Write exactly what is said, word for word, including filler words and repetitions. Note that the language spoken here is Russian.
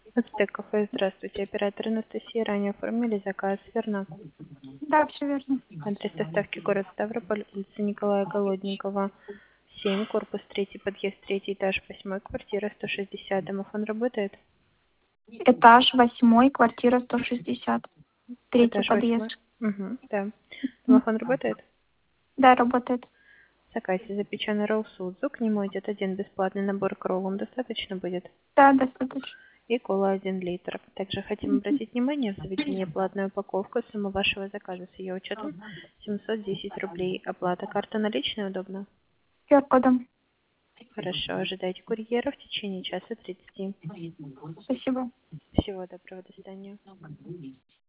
Ацтек кафе, здравствуйте. Оператор Анастасия, ранее оформили заказ, верно? Да, все верно. Адрес доставки город Ставрополь, улица Николая Голодникова, семь, корпус третий, подъезд третий, этаж восьмой, квартира сто шестьдесят. Домофон работает? Этаж восьмой, квартира сто шестьдесят. Третий Этаж подъезд. восьмой. Угу, да. М. Домофон работает? Да, работает. В заказе запеченный ролл Судзу, к нему идет один бесплатный набор к роллам, достаточно будет? Да, достаточно. И кола один литр. Также хотим обратить внимание, в заведении платная упаковка, сумма вашего заказа с ее учетом семьсот десять рублей. Оплата карта наличная удобно? Q R-кодом. Хорошо, ожидайте курьера в течение часа тридцати. Спасибо. Всего доброго, до свидания.